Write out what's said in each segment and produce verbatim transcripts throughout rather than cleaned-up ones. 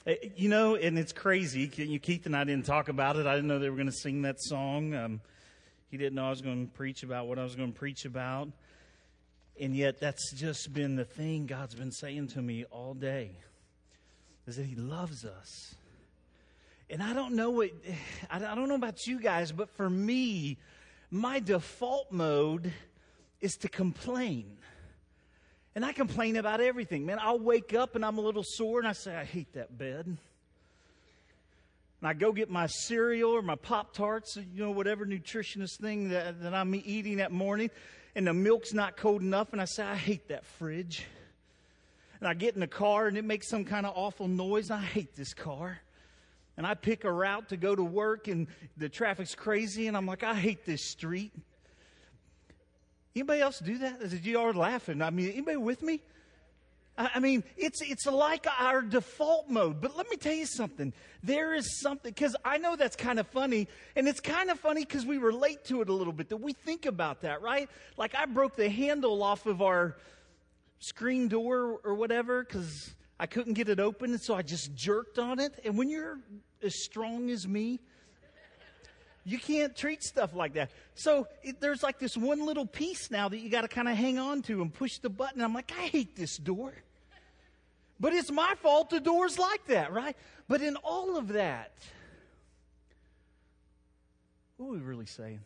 You know, and it's crazy. Keith and I didn't talk about it. I didn't know they were going to sing that song. Um, he didn't know I was going to preach about what I was going to preach about. And yet that's just been the thing God's been saying to me all day, is that He loves us. And I don't know what, I don't know about you guys, but for me, my default mode is to complain. And I complain about everything. Man, I'll wake up and I'm a little sore and I say, I hate that bed. And I go get my cereal or my Pop-Tarts, you know, whatever nutritionist thing that, that I'm eating that morning, and the milk's not cold enough, and I say, I hate that fridge. And I get in the car and it makes some kind of awful noise, and I hate this car. And I pick a route to go to work and the traffic's crazy, and I'm like, I hate this street. Anybody else do that? You are laughing. I mean, anybody with me? I mean, it's it's like our default mode. But let me tell you something. There is something, because I know that's kind of funny. And it's kind of funny because we relate to it a little bit, that we think about that, right? Like I broke the handle off of our screen door or whatever because I couldn't get it open. And so I just jerked on it. And when you're as strong as me, you can't treat stuff like that. So it, there's like this one little piece now that you got to kind of hang on to and push the button. I'm like, I hate this door. But it's my fault the door's like that, right? But in all of that, what are we really saying?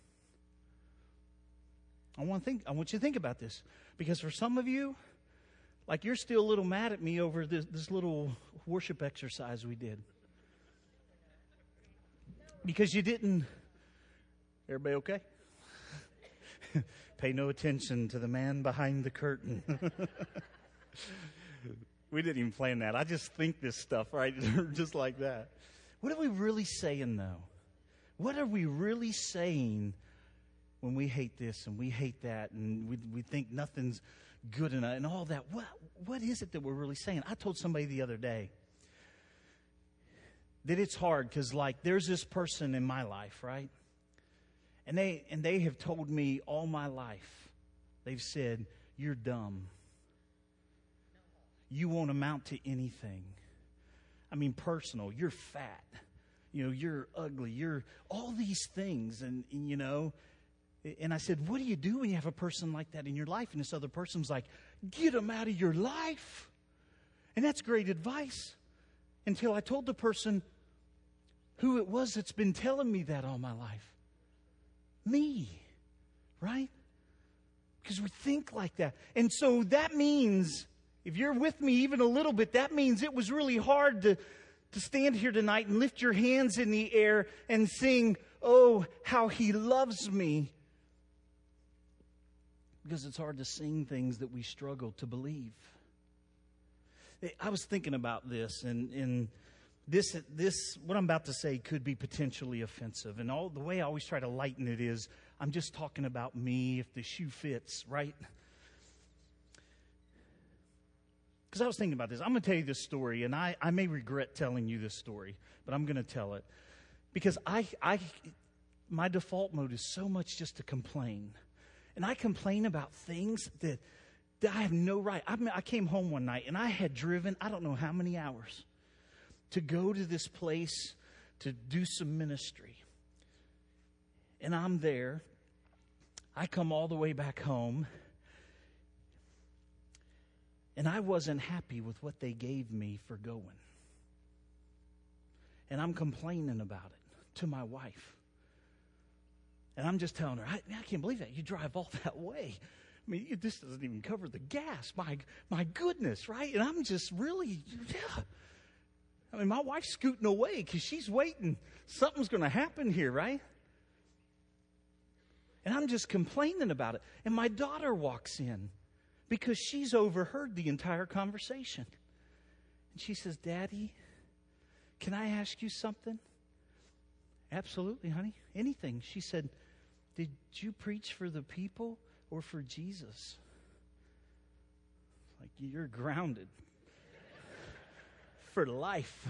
I want to think. I want you to think about this. Because for some of you, like you're still a little mad at me over this, this little worship exercise we did. Because you didn't, everybody okay? Pay no attention to the man behind the curtain. We didn't even plan that. I just think this stuff, right? Just like that. What are we really saying, though? What are we really saying when we hate this and we hate that and we, we think nothing's good enough and all that? What, what is it that we're really saying? I told somebody the other day that it's hard because, like, there's this person in my life, right? And they and they have told me all my life, they've said, you're dumb. You won't amount to anything. I mean, personal. You're fat. You know, you're ugly. You're all these things. And, and, you know, and I said, what do you do when you have a person like that in your life? And this other person's like, get them out of your life. And that's great advice. Until I told the person who it was that's been telling me that all my life. Me. Right? Because we think like that. And so that means, if you're with me even a little bit, that means it was really hard to, to stand here tonight and lift your hands in the air and sing, oh, how He loves me. Because it's hard to sing things that we struggle to believe. I was thinking about this, and, and this, this, what I'm about to say could be potentially offensive. And all the way I always try to lighten it is, I'm just talking about me if the shoe fits, right? Because I was thinking about this. I'm going to tell you this story, and I, I may regret telling you this story, but I'm going to tell it. Because I, I, my default mode is so much just to complain. And I complain about things that I have no right. I mean, I came home one night and I had driven, I don't know how many hours, to go to this place to do some ministry. And I'm there. I come all the way back home. And I wasn't happy with what they gave me for going. And I'm complaining about it to my wife. And I'm just telling her, I, I can't believe that. You drive all that way. I mean, this doesn't even cover the gas. My my goodness, right? And I'm just really, yeah. I mean, my wife's scooting away because she's waiting. Something's going to happen here, right? And I'm just complaining about it. And my daughter walks in because she's overheard the entire conversation. And she says, Daddy, can I ask you something? Absolutely, honey. Anything. She said, did you preach for the people or for Jesus? Like, you're grounded for life.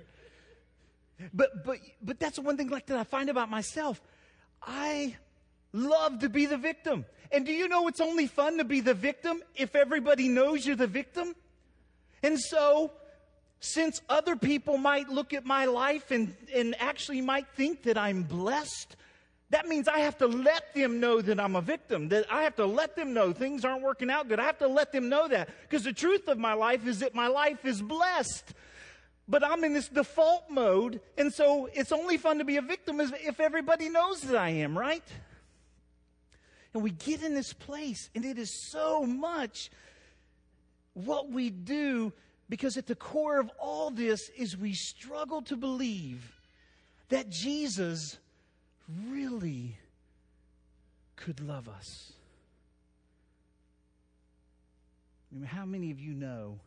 but but but that's one thing like that I find about myself. I love to be the victim. And do you know it's only fun to be the victim if everybody knows you're the victim? And so Since other people might look at my life and, and actually might think that I'm blessed, that means I have to let them know that I'm a victim, that I have to let them know things aren't working out good. I have to let them know that, because the truth of my life is that my life is blessed. But I'm in this default mode, and so it's only fun to be a victim if everybody knows that I am, right? And we get in this place, and it is so much what we do, because at the core of all this is we struggle to believe that Jesus really could love us. I mean, how many of you know,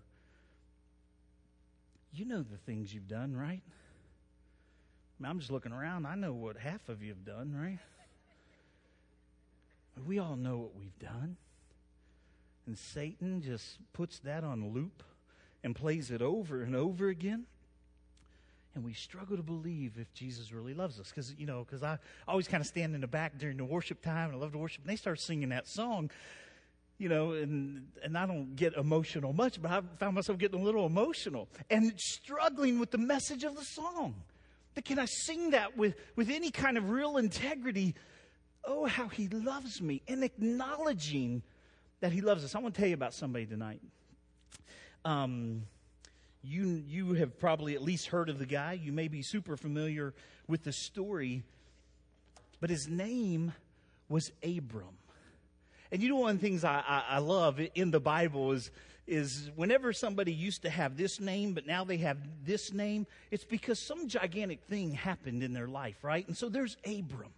you know the things you've done, right? I mean, I'm just looking around. I know what half of you have done, right? We all know what we've done. And Satan just puts that on loop and plays it over and over again. And we struggle to believe if Jesus really loves us. Because, you know, because I always kind of stand in the back during the worship time, and I love to worship. And they start singing that song, you know, and, and I don't get emotional much, but I found myself getting a little emotional and struggling with the message of the song. But can I sing that with, with any kind of real integrity? Oh, how he loves me, and acknowledging that he loves us. I want to tell you about somebody tonight. Um, you you have probably at least heard of the guy. You may be super familiar with the story, but his name was Abram. And you know, one of the things I, I, I love in the Bible is is whenever somebody used to have this name, but now they have this name, it's because some gigantic thing happened in their life, right? And so there's Abram,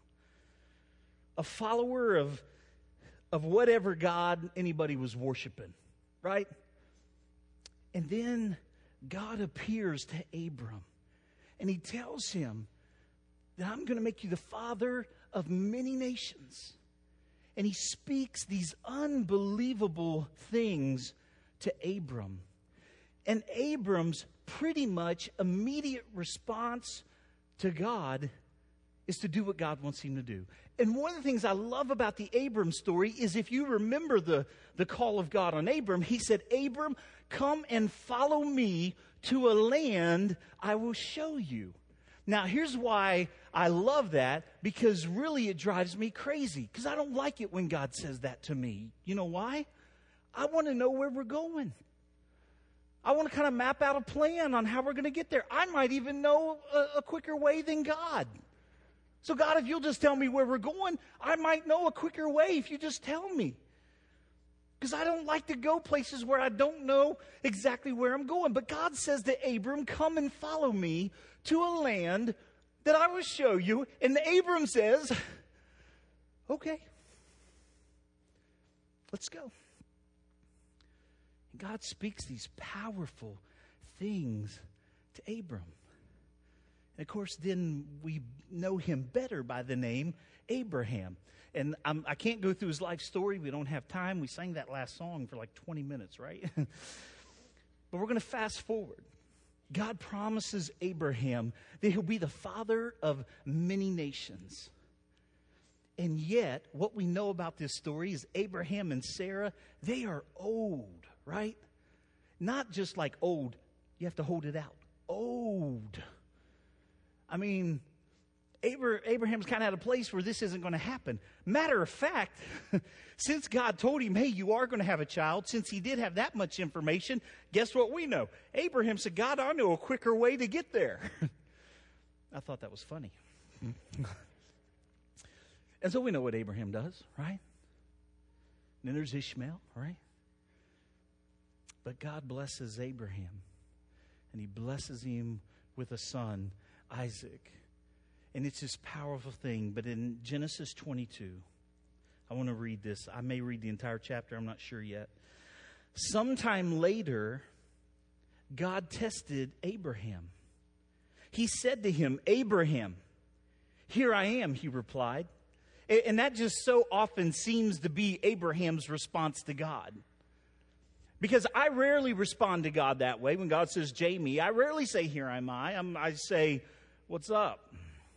a follower of of whatever God anybody was worshiping, right? And then God appears to Abram, and he tells him that I'm going to make you the father of many nations. And he speaks these unbelievable things to Abram. And Abram's pretty much immediate response to God is to do what God wants him to do. And one of the things I love about the Abram story is, if you remember the, the call of God on Abram, he said, Abram, come and follow me to a land I will show you. Now, here's why I love that, because really it drives me crazy, because I don't like it when God says that to me. You know why? I want to know where we're going. I want to kind of map out a plan on how we're going to get there. I might even know a, a quicker way than God. So God, if you'll just tell me where we're going, I might know a quicker way if you just tell me. Because I don't like to go places where I don't know exactly where I'm going. But God says to Abram, come and follow me to a land that I will show you. And Abram says, okay, let's go. And God speaks these powerful things to Abram. And of course, then we know him better by the name Abraham. And I'm, I can't go through his life story. We don't have time. We sang that last song for like twenty minutes, right? But we're going to fast forward. God promises Abraham that he'll be the father of many nations. And yet, what we know about this story is Abraham and Sarah, they are old, right? Not just like old. You have to hold it out. Old. I mean, Abraham's kind of at a place where this isn't going to happen. Matter of fact, since God told him, hey, you are going to have a child, since he did have that much information, guess what we know? Abraham said, God, I know a quicker way to get there. I thought that was funny. And so we know what Abraham does, right? And then there's Ishmael, right? But God blesses Abraham, and he blesses him with a son, Isaac. And it's this powerful thing. But in Genesis twenty-two, I want to read this. I may read the entire chapter. I'm not sure yet. Sometime later, God tested Abraham. He said to him, Abraham, here I am, he replied. And that just so often seems to be Abraham's response to God. Because I rarely respond to God that way. When God says, Jamie, I rarely say, here am I. I'm, I say, what's up?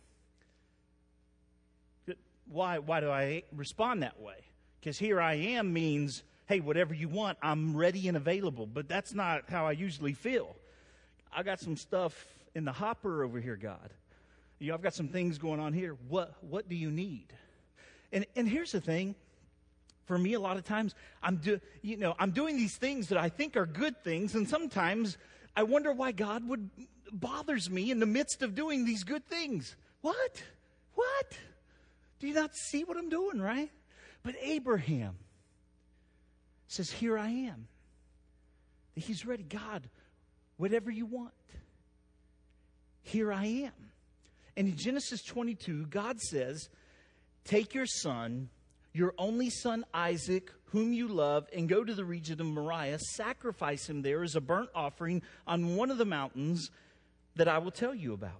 Why, why do I respond that way? Because here I am means, hey, whatever you want, I'm ready and available. But that's not how I usually feel. I got some stuff in the hopper over here, God. You know, I've got some things going on here. What what do you need? And and here's the thing. For me, a lot of times, I'm do, you know I'm doing these things that I think are good things, and sometimes I wonder why God would bothers me in the midst of doing these good things. What? What? Do you not see what I'm doing, right? But Abraham says, "Here I am." He's ready. God, whatever you want. Here I am. And in Genesis twenty-two, God says, "Take your son, your only son Isaac, whom you love, and go to the region of Moriah. Sacrifice him there as a burnt offering on one of the mountains that I will tell you about."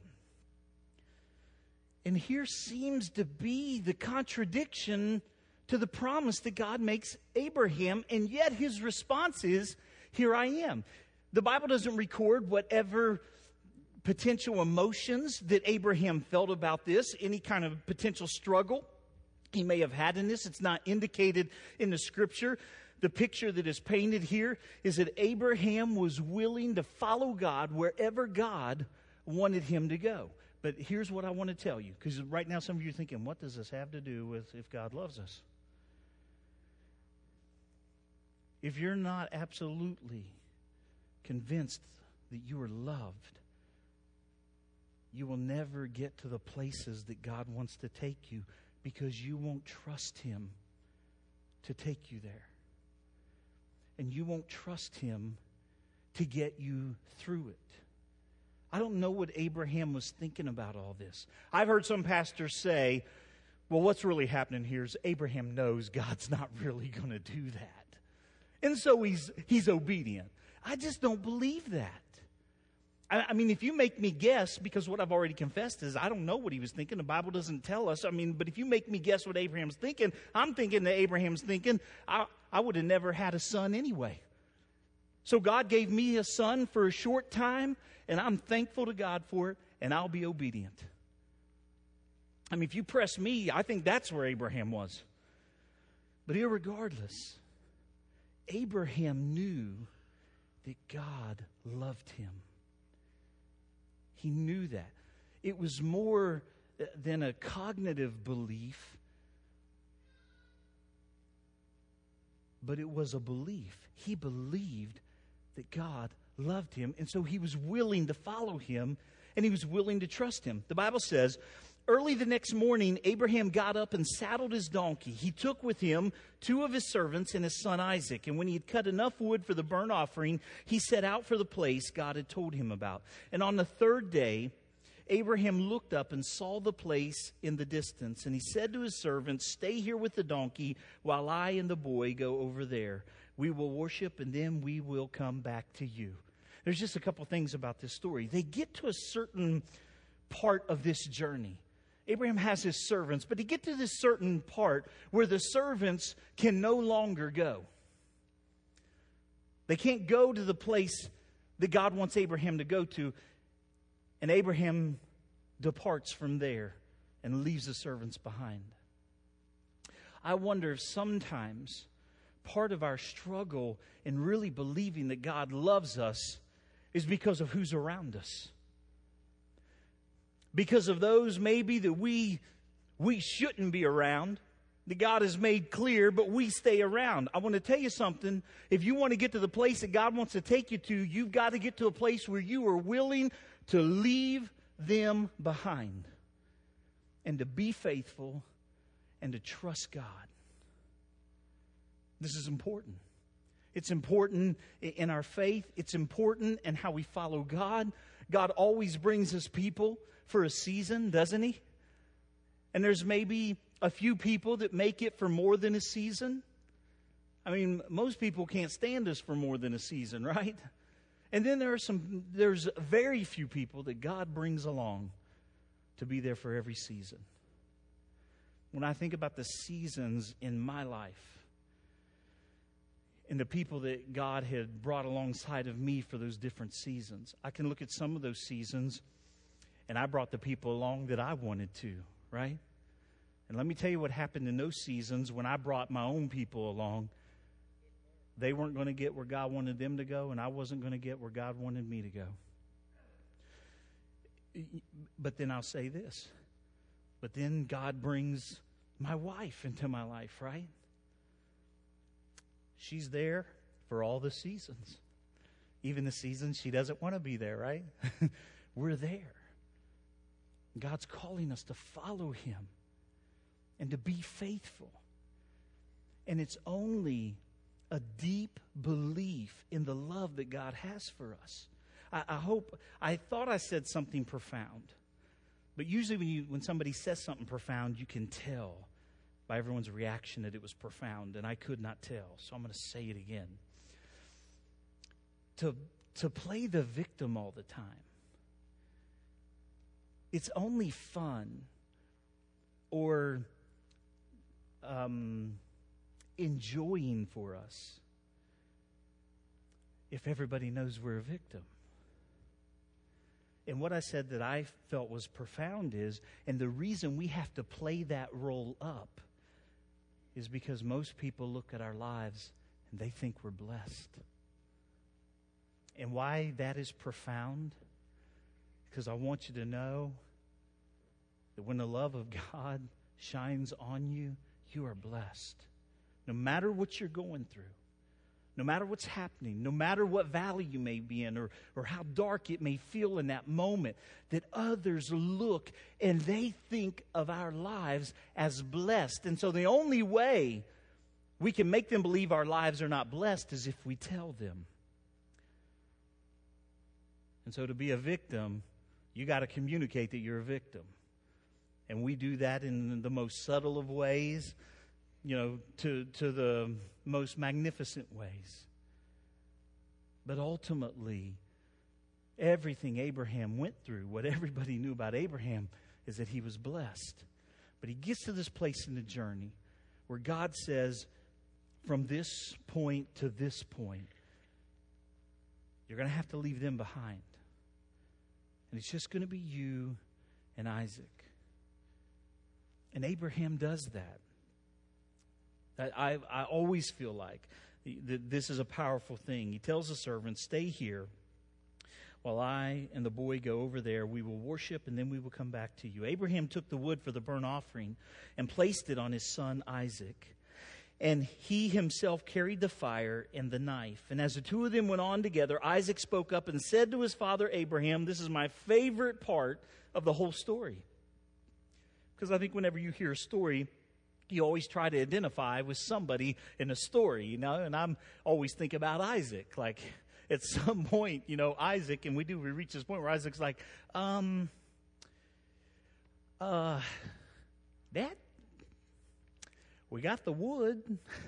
And here seems to be the contradiction to the promise that God makes Abraham, and yet his response is, "Here I am." The Bible doesn't record whatever potential emotions that Abraham felt about this, any kind of potential struggle he may have had in this. It's not indicated in the scripture. The picture that is painted here is that Abraham was willing to follow God wherever God wanted him to go. But here's what I want to tell you, because right now some of you are thinking, what does this have to do with if God loves us? If you're not absolutely convinced that you are loved, you will never get to the places that God wants to take you, because you won't trust Him to take you there. And you won't trust Him to get you through it. I don't know what Abraham was thinking about all this. I've heard some pastors say, well, what's really happening here is Abraham knows God's not really going to do that. And so he's he's obedient. I just don't believe that. I, I mean, if you make me guess, because what I've already confessed is I don't know what he was thinking. The Bible doesn't tell us. I mean, but if you make me guess what Abraham's thinking, I'm thinking that Abraham's thinking, I, I would have never had a son anyway. So God gave me a son for a short time, and I'm thankful to God for it, and I'll be obedient. I mean, if you press me, I think that's where Abraham was. But irregardless, Abraham knew that God loved him. He knew that. It was more than a cognitive belief, but it was a belief. He believed that God loved him, and so he was willing to follow him, and he was willing to trust him. The Bible says, early the next morning, Abraham got up and saddled his donkey. He took with him two of his servants and his son Isaac. And when he had cut enough wood for the burnt offering, he set out for the place God had told him about. And on the third day, Abraham looked up and saw the place in the distance. And he said to his servants, "Stay here with the donkey while I and the boy go over there. We will worship, and then we will come back to you." There's just a couple things about this story. They get to a certain part of this journey. Abraham has his servants, but they get to this certain part where the servants can no longer go. They can't go to the place that God wants Abraham to go to, and Abraham departs from there and leaves the servants behind. I wonder if sometimes part of our struggle in really believing that God loves us is because of who's around us. Because of those maybe that we we shouldn't be around, that God has made clear, but we stay around. I want to tell you something. If you want to get to the place that God wants to take you to, you've got to get to a place where you are willing to leave them behind and to be faithful and to trust God. This is important. It's important in our faith. It's important in how we follow God. God always brings us people for a season, doesn't He? And there's maybe a few people that make it for more than a season. I mean, most people can't stand us for more than a season, right? And then there are some, there's very few people that God brings along to be there for every season. When I think about the seasons in my life, and the people that God had brought alongside of me for those different seasons, I can look at some of those seasons, and I brought the people along that I wanted to, right? And let me tell you what happened in those seasons when I brought my own people along. They weren't going to get where God wanted them to go, and I wasn't going to get where God wanted me to go. but then I'll say this. But then God brings my wife into my life, right? She's there for all the seasons. Even the seasons she doesn't want to be there, right? We're there. God's calling us to follow Him and to be faithful. And it's only a deep belief in the love that God has for us. I, I hope, I thought I said something profound. But usually when you when somebody says something profound, you can tell by everyone's reaction that it was profound. And I could not tell, so I'm going to say it again. To, to play the victim all the time, it's only fun or um, enjoying for us if everybody knows we're a victim. And what I said that I felt was profound is, and the reason we have to play that role up is because most people look at our lives and they think we're blessed. And why that is profound? Because I want you to know that when the love of God shines on you, you are blessed. No matter what you're going through, no matter what's happening, no matter what valley you may be in or, or how dark it may feel in that moment, that others look and they think of our lives as blessed. And so the only way we can make them believe our lives are not blessed is if we tell them. And so to be a victim, you got to communicate that you're a victim. And we do that in the most subtle of ways, you know, to, to the most magnificent ways. But ultimately, everything Abraham went through, what everybody knew about Abraham, is that he was blessed. But he gets to this place in the journey where God says, from this point to this point, you're going to have to leave them behind. And it's just going to be you and Isaac. And Abraham does that. I, I always feel like that this is a powerful thing. He tells the servant, stay here while I and the boy go over there. We will worship and then we will come back to you. Abraham took the wood for the burnt offering and placed it on his son Isaac. And he himself carried the fire and the knife. And as the two of them went on together, Isaac spoke up and said to his father Abraham, this is my favorite part of the whole story. Because I think whenever you hear a story, you always try to identify with somebody in a story, you know. And I'm always think about Isaac. Like at some point, you know, Isaac, and we do, we reach this point where Isaac's like, um, uh, Dad, we got the wood.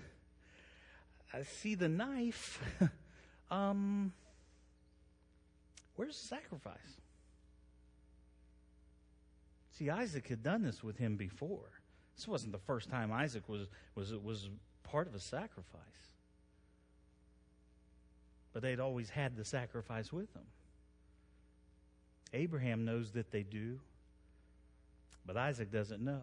I see the knife. um, where's the sacrifice? See, Isaac had done this with him before. This wasn't the first time Isaac was was was part of a sacrifice. But they'd always had the sacrifice with them. Abraham knows that they do, but Isaac doesn't know.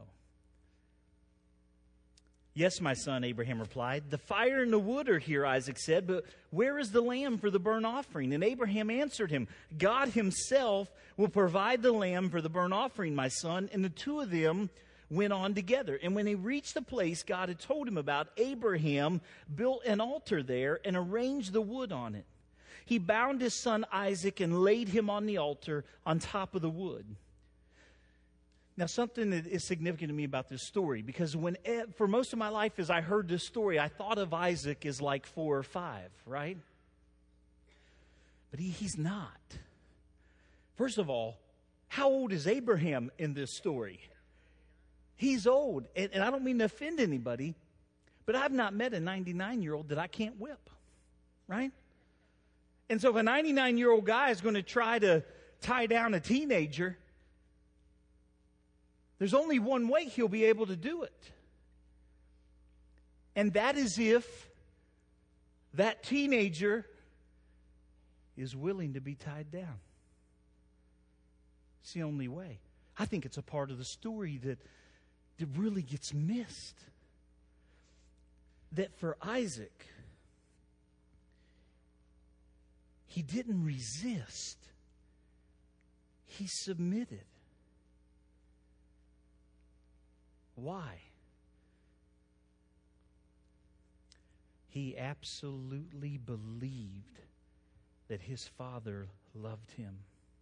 Yes, my son, Abraham replied. The fire and the wood are here, Isaac said, but where is the lamb for the burnt offering? And Abraham answered him, God himself will provide the lamb for the burnt offering, my son. And the two of them went on together. And when they reached the place God had told him about, Abraham built an altar there and arranged the wood on it. He bound his son Isaac and laid him on the altar on top of the wood. Now, something that is significant to me about this story, because when for most of my life as I heard this story, I thought of Isaac as like four or five, right? But he, he's not. First of all, how old is Abraham in this story? He's old, and, and I don't mean to offend anybody, but I've not met a ninety-nine-year-old that I can't whip, right? And so if a ninety-nine-year-old guy is going to try to tie down a teenager, there's only one way he'll be able to do it. And that is if that teenager is willing to be tied down. It's the only way. I think it's a part of the story that, that really gets missed. That for Isaac, he didn't resist. he submitted. Why? He absolutely believed that his Father loved him.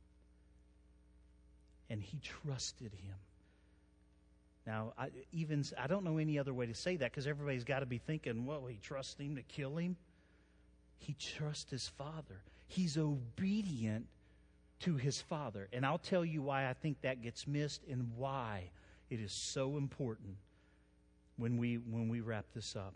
And he trusted him. Now, I, even I don't know any other way to say that, because everybody's got to be thinking, well, he trusts him to kill him. He trusts his Father. He's obedient to his Father. And I'll tell you why I think that gets missed and why it is so important when we when we wrap this up.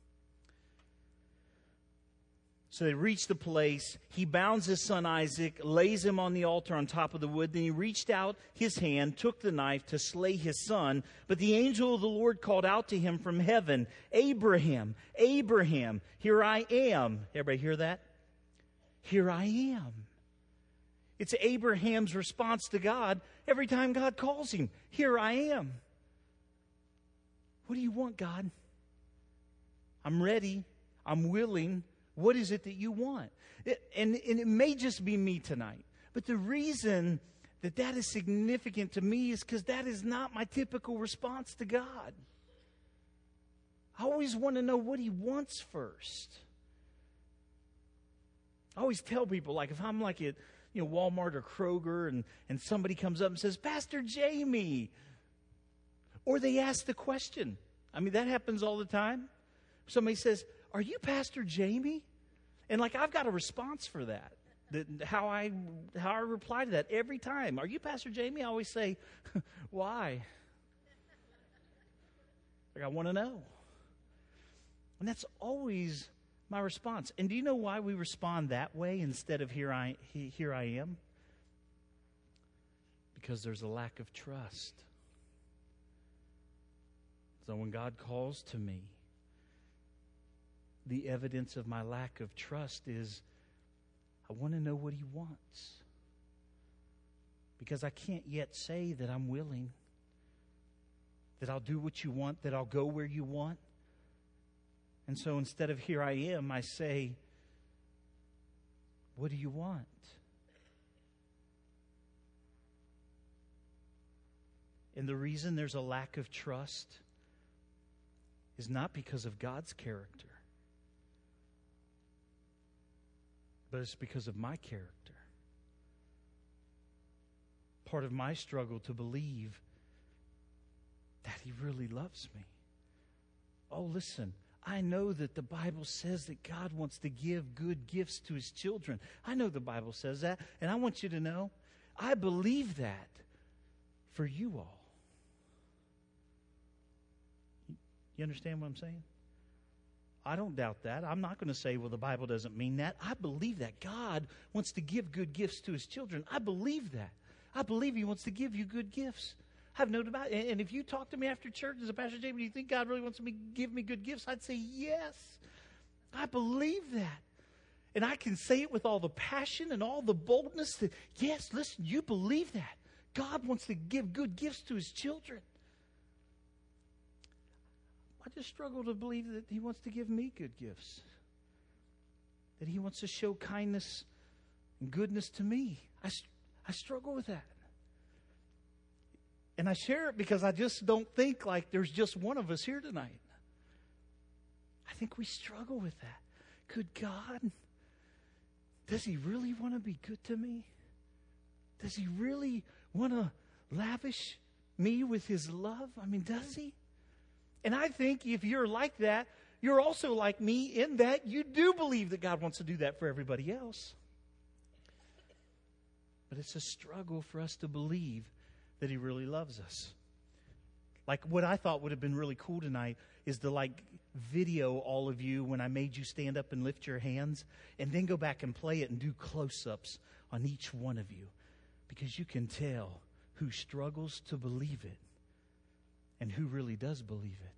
So they reached the place. He bounds his son Isaac, lays him on the altar on top of the wood. Then he reached out his hand, took the knife to slay his son. But the angel of the Lord called out to him from heaven, Abraham, Abraham, here I am. Everybody hear that? Here I am. It's Abraham's response to God every time God calls him. Here I am. What do you want, God? I'm ready. I'm willing. What is it that you want? It, and, and it may just be me tonight. But the reason that that is significant to me is because that is not my typical response to God. I always want to know what he wants first. I always tell people, like if I'm like at you know Walmart or Kroger and, and somebody comes up and says, Pastor Jamie, or they ask the question. I mean, that happens all the time. Somebody says, are you Pastor Jamie? And like I've got a response for that. that how I how I reply to that every time. Are you Pastor Jamie? I always say, why? Like I want to know. And that's always my response. And do you know why we respond that way instead of here I here I am? Because there's a lack of trust. So when God calls to me, the evidence of my lack of trust is I want to know what he wants. Because I can't yet say that I'm willing, that I'll do what you want, that I'll go where you want. And so instead of here I am, I say, what do you want? And the reason there's a lack of trust is not because of God's character, but it's because of my character. Part of my struggle to believe that he really loves me. Oh, listen, I know that the Bible says that God wants to give good gifts to his children. I know the Bible says that, and I want you to know, I believe that for you all. You understand what I'm saying? I don't doubt that. I'm not going to say, well, the Bible doesn't mean that. I believe that God wants to give good gifts to his children. I believe that. I believe he wants to give you good gifts. I have no doubt. And if you talk to me after church as a Pastor Jamie, do you think God really wants to give me good gifts? I'd say yes. I believe that. And I can say it with all the passion and all the boldness that, yes, listen, you believe that. God wants to give good gifts to his children. I just struggle to believe that he wants to give me good gifts. That he wants to show kindness and goodness to me. I, I struggle with that. And I share it because I just don't think like there's just one of us here tonight. I think we struggle with that. Could God, does he really want to be good to me? Does he really want to lavish me with his love? I mean, does he? And I think if you're like that, you're also like me in that you do believe that God wants to do that for everybody else. But it's a struggle for us to believe that he really loves us. Like what I thought would have been really cool tonight is to like video all of you when I made you stand up and lift your hands and then go back and play it and do close-ups on each one of you. Because you can tell who struggles to believe it and who really does believe it.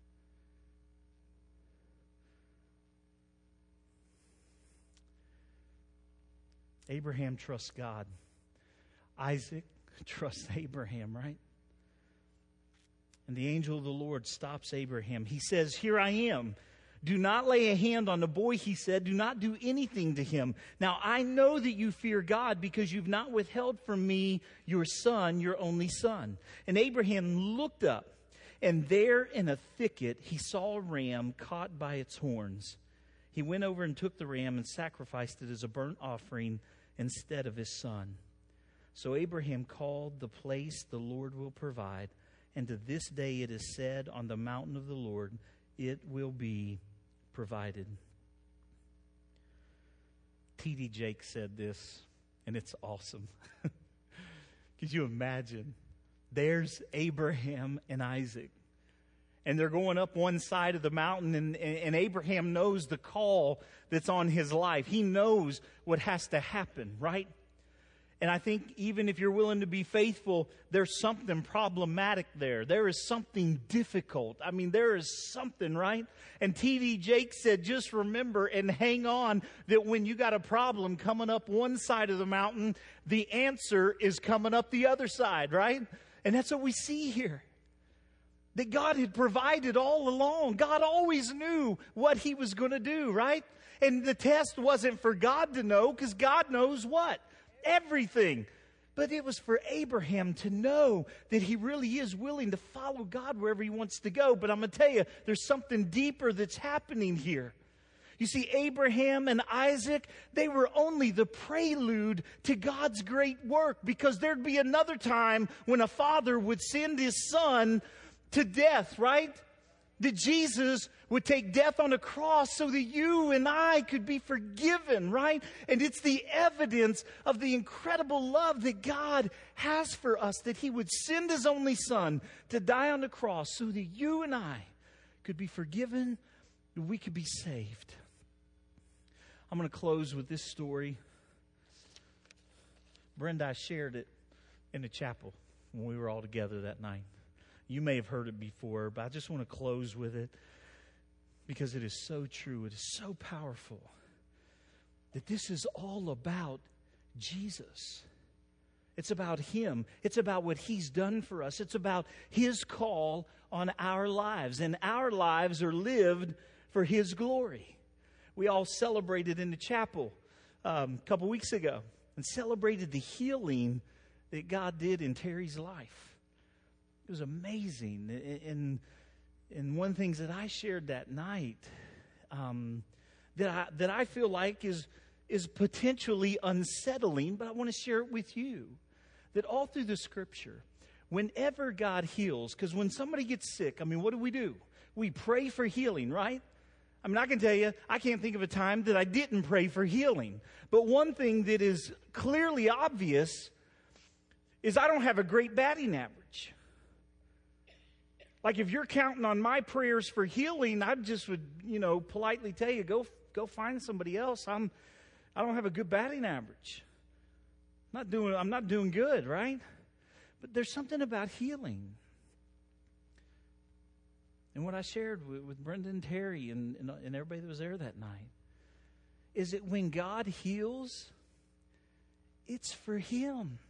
Abraham trusts God. Isaac trusts Abraham, right? And the angel of the Lord stops Abraham. He says, here I am. Do not lay a hand on the boy, he said. Do not do anything to him. Now, I know that you fear God because you've not withheld from me your son, your only son. And Abraham looked up, and there in a thicket he saw a ram caught by its horns. He went over and took the ram and sacrificed it as a burnt offering instead of his son. So Abraham called the place the Lord will provide. And to this day it is said, on the mountain of the Lord it will be provided. T D Jake said this, and it's awesome. Could you imagine? There's Abraham and Isaac. And they're going up one side of the mountain, and, and Abraham knows the call that's on his life. He knows what has to happen, right? And I think even if you're willing to be faithful, there's something problematic there. There is something difficult. I mean, there is something, right? And T D Jake said, just remember and hang on that when you got a problem coming up one side of the mountain, the answer is coming up the other side, right? And that's what we see here. That God had provided all along. God always knew what he was going to do, right? And the test wasn't for God to know, because God knows what? Everything. But it was for Abraham to know that he really is willing to follow God wherever he wants to go. But I'm going to tell you, there's something deeper that's happening here. You see, Abraham and Isaac, they were only the prelude to God's great work, because there'd be another time when a father would send his son to death, right? That Jesus would take death on a cross so that you and I could be forgiven, right? And it's the evidence of the incredible love that God has for us, that he would send his only son to die on the cross so that you and I could be forgiven, that we could be saved. I'm going to close with this story. Brenda, I shared it in the chapel when we were all together that night. You may have heard it before, but I just want to close with it because it is so true. It is so powerful that this is all about Jesus. It's about him. It's about what he's done for us. It's about his call on our lives. And our lives are lived for his glory. We all celebrated in the chapel um, a couple weeks ago and celebrated the healing that God did in Terry's life. It was amazing. And, and one of the things that I shared that night um, that I that I feel like is, is potentially unsettling, but I want to share it with you. That all through the Scripture, whenever God heals, because when somebody gets sick, I mean, what do we do? We pray for healing, right? I mean, I can tell you, I can't think of a time that I didn't pray for healing. But one thing that is clearly obvious is I don't have a great batting average. Like if you're counting on my prayers for healing, I just would, you know, politely tell you, go go find somebody else. I'm, I don't have a good batting average. I'm not doing, I'm not doing good, right? But there's something about healing. And what I shared with, with Brenda and Terry and, and, and everybody that was there that night is that when God heals, it's for him.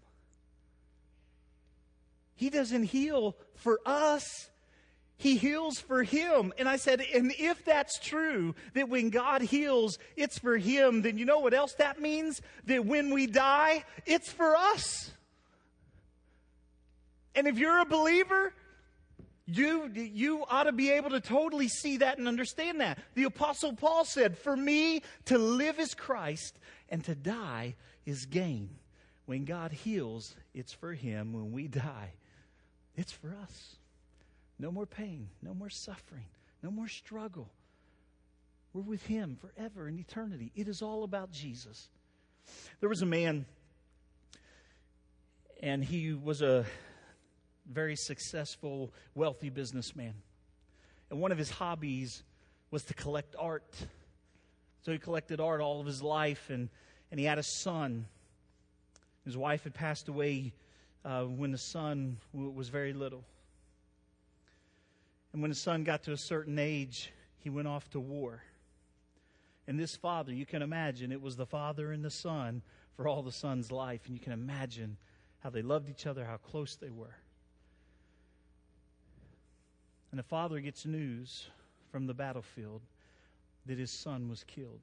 He doesn't heal for us. He heals for him. And I said, and if that's true, that when God heals, it's for him, then you know what else that means? That when we die, it's for us. And if you're a believer, you, you ought to be able to totally see that and understand that. The Apostle Paul said, for me to live is Christ and to die is gain. When God heals, it's for him. When we die, it's for us. No more pain, no more suffering, no more struggle. We're with him forever in eternity. It is all about Jesus. There was a man, and he was a very successful, wealthy businessman. And one of his hobbies was to collect art. So he collected art all of his life, and, and he had a son. His wife had passed away uh, when the son w- was very little. And when his son got to a certain age, he went off to war. And this father, you can imagine, it was the father and the son for all the son's life. And you can imagine how they loved each other, how close they were. And the father gets news from the battlefield that his son was killed.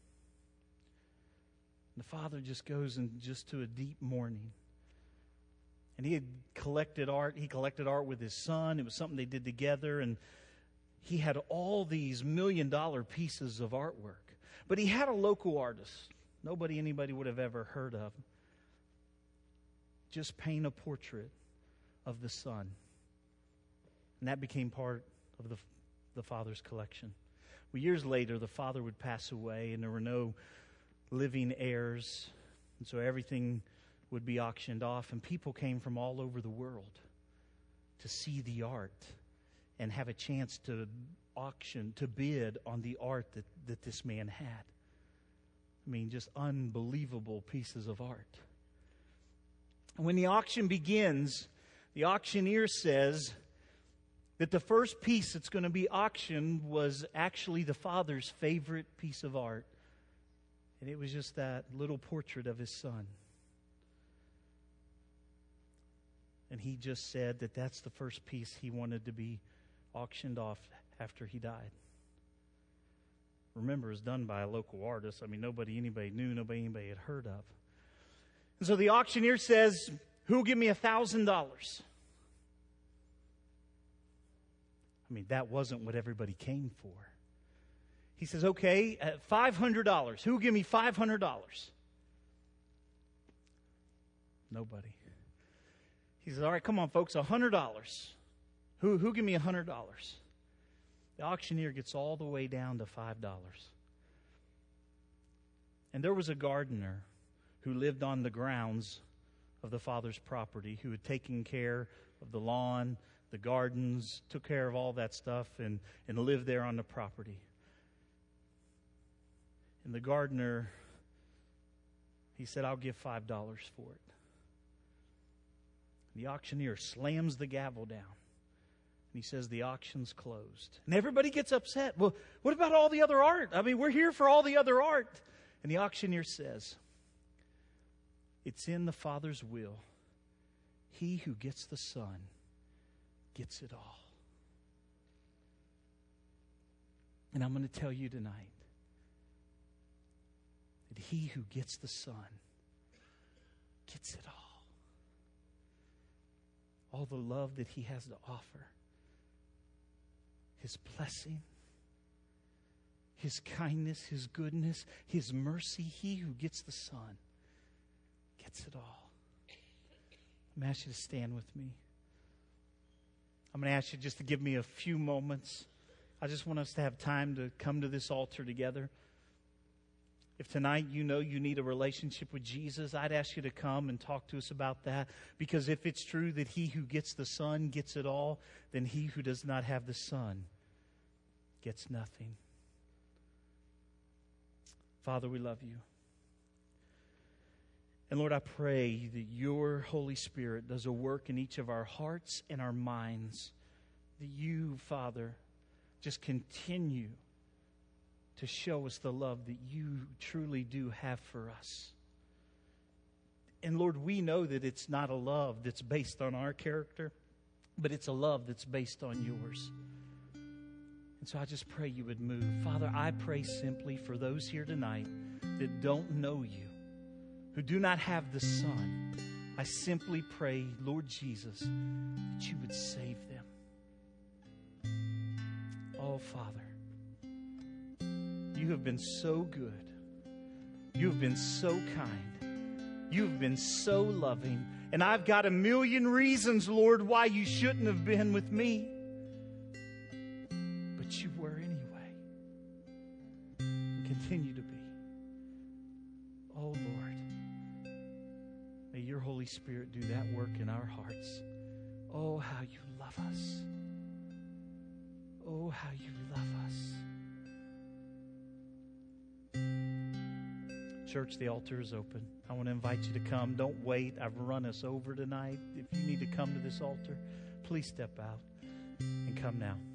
The father just goes in just to a deep mourning. And he had collected art. He collected art with his son. It was something they did together. And he had all these million dollar pieces of artwork. But he had a local artist, nobody anybody would have ever heard of, just paint a portrait of the son. And that became part of the, the father's collection. Well, years later, the father would pass away, and there were no living heirs. And so everything would be auctioned off, and people came from all over the world to see the art and have a chance to auction, to bid on the art that, that this man had. I mean, just unbelievable pieces of art. And when the auction begins, the auctioneer says that the first piece that's going to be auctioned was actually the father's favorite piece of art. And it was just that little portrait of his son. And he just said that that's the first piece he wanted to be auctioned off after he died. Remember, it was done by a local artist. I mean, nobody anybody knew, nobody anybody had heard of. And so the auctioneer says, "Who'll give me a thousand dollars?" I mean, that wasn't what everybody came for. He says, "Okay, at five hundred dollars. Who'll give me five hundred dollars?" Nobody. He says, "All right, come on, folks, one hundred dollars. Who who give me one hundred dollars?" The auctioneer gets all the way down to five dollars. And there was a gardener who lived on the grounds of the father's property, who had taken care of the lawn, the gardens, took care of all that stuff, and, and lived there on the property. And the gardener, he said, "I'll give five dollars for it." The auctioneer slams the gavel down. And he says, "The auction's closed." And everybody gets upset. "Well, what about all the other art? I mean, we're here for all the other art." And the auctioneer says, "It's in the Father's will. He who gets the Son gets it all." And I'm going to tell you tonight that he who gets the Son gets it all. All the love that he has to offer. His blessing, his kindness, his goodness, his mercy. He who gets the Son gets it all. I'm going to ask you to stand with me. I'm going to ask you just to give me a few moments. I just want us to have time to come to this altar together. If tonight you know you need a relationship with Jesus, I'd ask you to come and talk to us about that. Because if it's true that he who gets the Son gets it all, then he who does not have the Son gets nothing. Father, we love you. And Lord, I pray that your Holy Spirit does a work in each of our hearts and our minds. That you, Father, just continue to show us the love that you truly do have for us. And Lord, we know that it's not a love that's based on our character, but it's a love that's based on yours. And so I just pray you would move. Father, I pray simply for those here tonight that don't know you, who do not have the Son. I simply pray, Lord Jesus, that you would save them. Oh, Father, you have been so good. You have been so kind. You have been so loving. And I've got a million reasons, Lord, why you shouldn't have been with me. But you were anyway. And continue to be. Oh, Lord, may your Holy Spirit do that work in our hearts. Oh, how you love us. Oh, how you love us. Church, the altar is open. I want to invite you to come. Don't wait. I've run us over tonight. If you need to come to this altar, please step out and come now.